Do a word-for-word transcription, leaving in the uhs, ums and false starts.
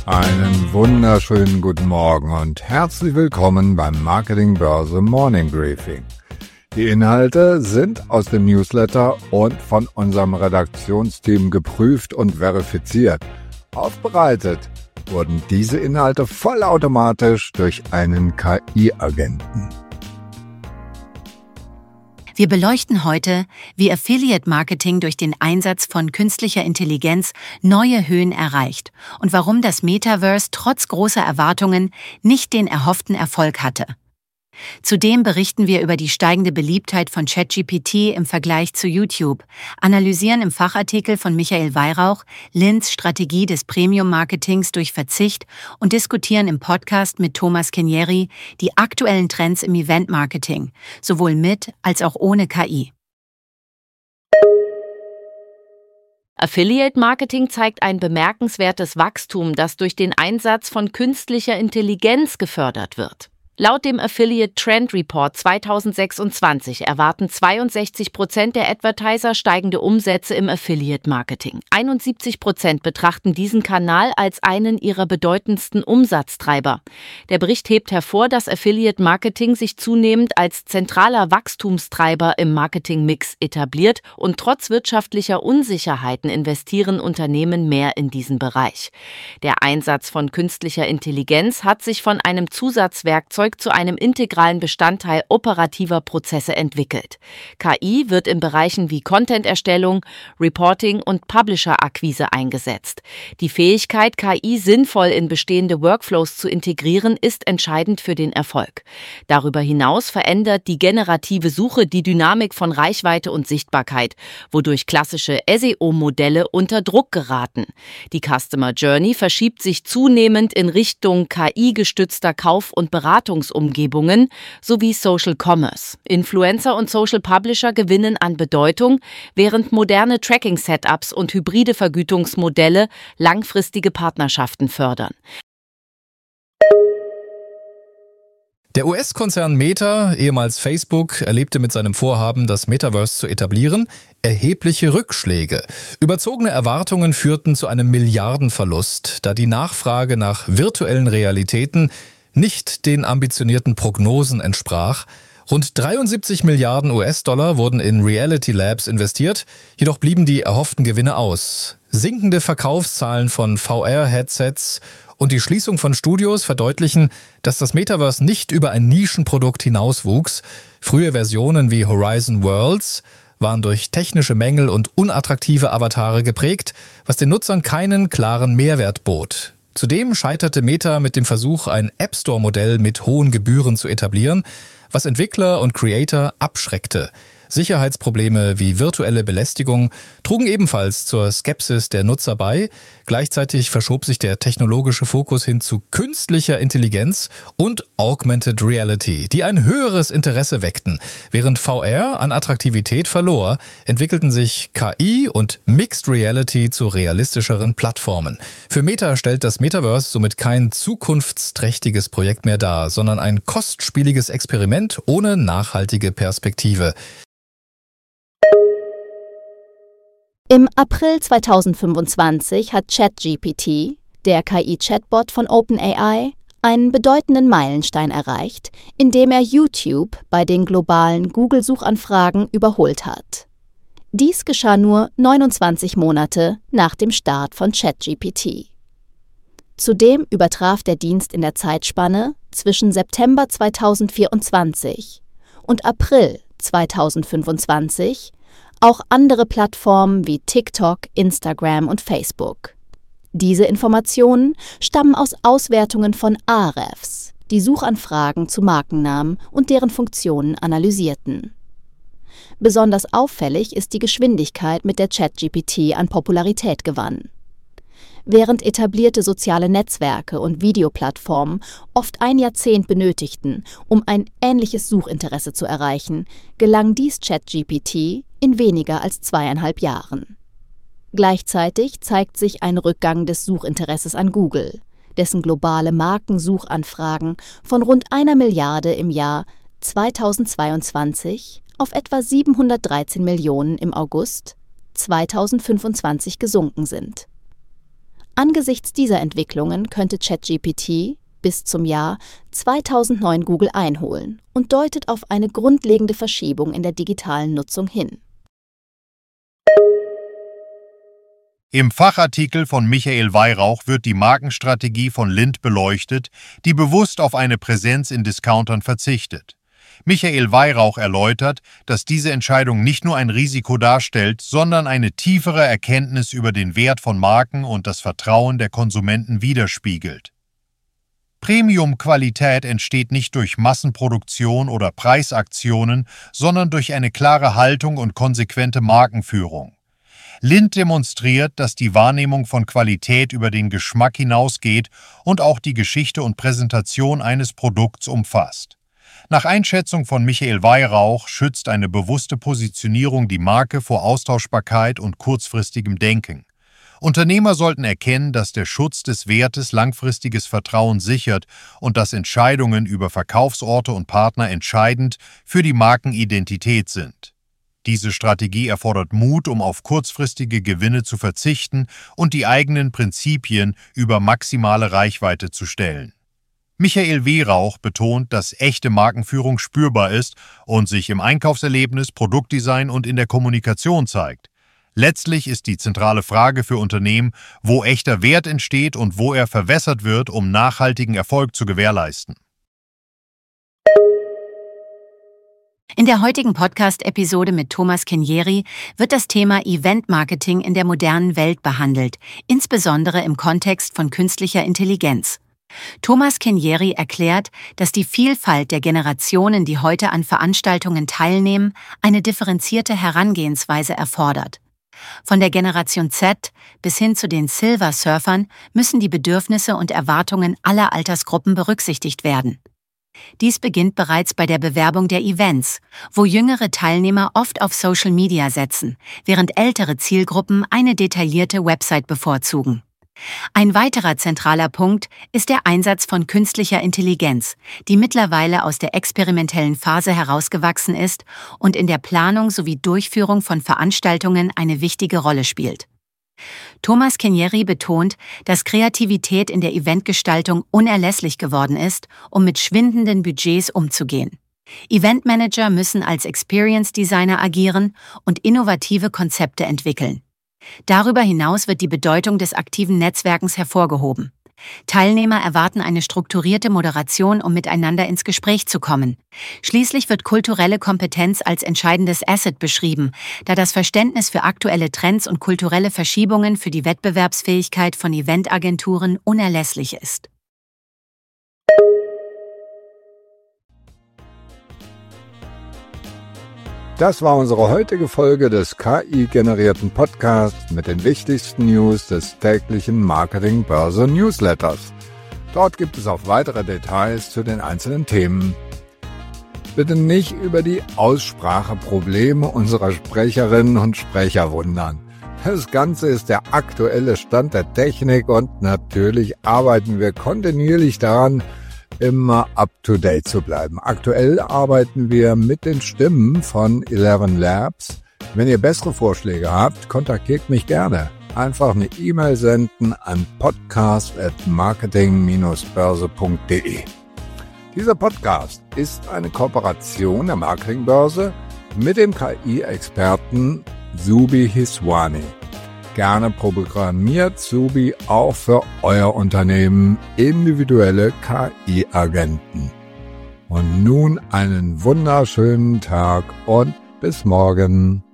Einen wunderschönen guten Morgen und herzlich willkommen beim Marketing Börse Morning Briefing. Die Inhalte sind aus dem Newsletter und von unserem Redaktionsteam geprüft und verifiziert. Aufbereitet wurden diese Inhalte vollautomatisch durch einen K I-Agenten. Wir beleuchten heute, wie Affiliate-Marketing durch den Einsatz von künstlicher Intelligenz neue Höhen erreicht und warum das Metaverse trotz großer Erwartungen nicht den erhofften Erfolg hatte. Zudem berichten wir über die steigende Beliebtheit von ChatGPT im Vergleich zu YouTube, analysieren im Fachartikel von Michael Weihrauch Linds Strategie des Premium-Marketings durch Verzicht und diskutieren im Podcast mit Thomas Kenieri die aktuellen Trends im Event-Marketing, sowohl mit als auch ohne K I. Affiliate-Marketing zeigt ein bemerkenswertes Wachstum, das durch den Einsatz von künstlicher Intelligenz gefördert wird. Laut dem Affiliate Trend Report zweitausendsechsundzwanzig erwarten zweiundsechzig Prozent der Advertiser steigende Umsätze im Affiliate-Marketing. einundsiebzig Prozent betrachten diesen Kanal als einen ihrer bedeutendsten Umsatztreiber. Der Bericht hebt hervor, dass Affiliate-Marketing sich zunehmend als zentraler Wachstumstreiber im Marketingmix etabliert und trotz wirtschaftlicher Unsicherheiten investieren Unternehmen mehr in diesen Bereich. Der Einsatz von künstlicher Intelligenz hat sich von einem Zusatzwerkzeug zu einem integralen Bestandteil operativer Prozesse entwickelt. K I wird in Bereichen wie Content-Erstellung, Reporting und Publisher-Akquise eingesetzt. Die Fähigkeit, K I sinnvoll in bestehende Workflows zu integrieren, ist entscheidend für den Erfolg. Darüber hinaus verändert die generative Suche die Dynamik von Reichweite und Sichtbarkeit, wodurch klassische S E O-Modelle unter Druck geraten. Die Customer Journey verschiebt sich zunehmend in Richtung K I-gestützter Kauf- und Beratung Umgebungen sowie Social Commerce. Influencer und Social Publisher gewinnen an Bedeutung, während moderne Tracking-Setups und hybride Vergütungsmodelle langfristige Partnerschaften fördern. Der U S-Konzern Meta, ehemals Facebook, erlebte mit seinem Vorhaben, das Metaverse zu etablieren, erhebliche Rückschläge. Überzogene Erwartungen führten zu einem Milliardenverlust, da die Nachfrage nach virtuellen Realitäten nicht den ambitionierten Prognosen entsprach. Rund dreiundsiebzig Milliarden U S-Dollar wurden in Reality Labs investiert, jedoch blieben die erhofften Gewinne aus. Sinkende Verkaufszahlen von V R-Headsets und die Schließung von Studios verdeutlichen, dass das Metaverse nicht über ein Nischenprodukt hinauswuchs. Frühe Versionen wie Horizon Worlds waren durch technische Mängel und unattraktive Avatare geprägt, was den Nutzern keinen klaren Mehrwert bot. Zudem scheiterte Meta mit dem Versuch, ein App Store-Modell mit hohen Gebühren zu etablieren, was Entwickler und Creator abschreckte. Sicherheitsprobleme wie virtuelle Belästigung trugen ebenfalls zur Skepsis der Nutzer bei. Gleichzeitig verschob sich der technologische Fokus hin zu künstlicher Intelligenz und Augmented Reality, die ein höheres Interesse weckten. Während V R an Attraktivität verlor, entwickelten sich K I und Mixed Reality zu realistischeren Plattformen. Für Meta stellt das Metaverse somit kein zukunftsträchtiges Projekt mehr dar, sondern ein kostspieliges Experiment ohne nachhaltige Perspektive. Im April zweitausendfünfundzwanzig hat ChatGPT, der K I-Chatbot von OpenAI, einen bedeutenden Meilenstein erreicht, indem er YouTube bei den globalen Google-Suchanfragen überholt hat. Dies geschah nur neunundzwanzig Monate nach dem Start von ChatGPT. Zudem übertraf der Dienst in der Zeitspanne zwischen September zweitausendvierundzwanzig und April zweitausendfünfundzwanzig auch andere Plattformen wie TikTok, Instagram und Facebook. Diese Informationen stammen aus Auswertungen von Ahrefs, die Suchanfragen zu Markennamen und deren Funktionen analysierten. Besonders auffällig ist die Geschwindigkeit, mit der ChatGPT an Popularität gewann. Während etablierte soziale Netzwerke und Videoplattformen oft ein Jahrzehnt benötigten, um ein ähnliches Suchinteresse zu erreichen, gelang dies ChatGPT in weniger als zweieinhalb Jahren. Gleichzeitig zeigt sich ein Rückgang des Suchinteresses an Google, dessen globale Markensuchanfragen von rund einer Milliarde im Jahr zweitausendzweiundzwanzig auf etwa siebenhundertdreizehn Millionen im August zweitausendfünfundzwanzig gesunken sind. Angesichts dieser Entwicklungen könnte ChatGPT bis zum Jahr zweitausendneun Google einholen und deutet auf eine grundlegende Verschiebung in der digitalen Nutzung hin. Im Fachartikel von Michael Weihrauch wird die Markenstrategie von Lindt beleuchtet, die bewusst auf eine Präsenz in Discountern verzichtet. Michael Weihrauch erläutert, dass diese Entscheidung nicht nur ein Risiko darstellt, sondern eine tiefere Erkenntnis über den Wert von Marken und das Vertrauen der Konsumenten widerspiegelt. Premium-Qualität entsteht nicht durch Massenproduktion oder Preisaktionen, sondern durch eine klare Haltung und konsequente Markenführung. Lindt demonstriert, dass die Wahrnehmung von Qualität über den Geschmack hinausgeht und auch die Geschichte und Präsentation eines Produkts umfasst. Nach Einschätzung von Michael Weihrauch schützt eine bewusste Positionierung die Marke vor Austauschbarkeit und kurzfristigem Denken. Unternehmer sollten erkennen, dass der Schutz des Wertes langfristiges Vertrauen sichert und dass Entscheidungen über Verkaufsorte und Partner entscheidend für die Markenidentität sind. Diese Strategie erfordert Mut, um auf kurzfristige Gewinne zu verzichten und die eigenen Prinzipien über maximale Reichweite zu stellen. Michael Weihrauch betont, dass echte Markenführung spürbar ist und sich im Einkaufserlebnis, Produktdesign und in der Kommunikation zeigt. Letztlich ist die zentrale Frage für Unternehmen, wo echter Wert entsteht und wo er verwässert wird, um nachhaltigen Erfolg zu gewährleisten. In der heutigen Podcast-Episode mit Thomas Kenjeri wird das Thema Event-Marketing in der modernen Welt behandelt, insbesondere im Kontext von künstlicher Intelligenz. Thomas Kenjeri erklärt, dass die Vielfalt der Generationen, die heute an Veranstaltungen teilnehmen, eine differenzierte Herangehensweise erfordert. Von der Generation Z bis hin zu den Silver-Surfern müssen die Bedürfnisse und Erwartungen aller Altersgruppen berücksichtigt werden. Dies beginnt bereits bei der Bewerbung der Events, wo jüngere Teilnehmer oft auf Social Media setzen, während ältere Zielgruppen eine detaillierte Website bevorzugen. Ein weiterer zentraler Punkt ist der Einsatz von künstlicher Intelligenz, die mittlerweile aus der experimentellen Phase herausgewachsen ist und in der Planung sowie Durchführung von Veranstaltungen eine wichtige Rolle spielt. Thomas Kenjeri betont, dass Kreativität in der Eventgestaltung unerlässlich geworden ist, um mit schwindenden Budgets umzugehen. Eventmanager müssen als Experience Designer agieren und innovative Konzepte entwickeln. Darüber hinaus wird die Bedeutung des aktiven Netzwerkens hervorgehoben. Teilnehmer erwarten eine strukturierte Moderation, um miteinander ins Gespräch zu kommen. Schließlich wird kulturelle Kompetenz als entscheidendes Asset beschrieben, da das Verständnis für aktuelle Trends und kulturelle Verschiebungen für die Wettbewerbsfähigkeit von Eventagenturen unerlässlich ist. Das war unsere heutige Folge des K I-generierten Podcasts mit den wichtigsten News des täglichen Marketing-Börse-Newsletters. Dort gibt es auch weitere Details zu den einzelnen Themen. Bitte nicht über die Ausspracheprobleme unserer Sprecherinnen und Sprecher wundern. Das Ganze ist der aktuelle Stand der Technik und natürlich arbeiten wir kontinuierlich daran, immer up-to-date zu bleiben. Aktuell arbeiten wir mit den Stimmen von Eleven Labs. Wenn ihr bessere Vorschläge habt, kontaktiert mich gerne. Einfach eine E-Mail senden an podcast at marketing dash börse punkt de. Dieser Podcast ist eine Kooperation der Marketingbörse mit dem K I-Experten Zubi Hiswani. Gerne programmiert Zubi auch für euer Unternehmen individuelle K I-Agenten. Und nun einen wunderschönen Tag und bis morgen.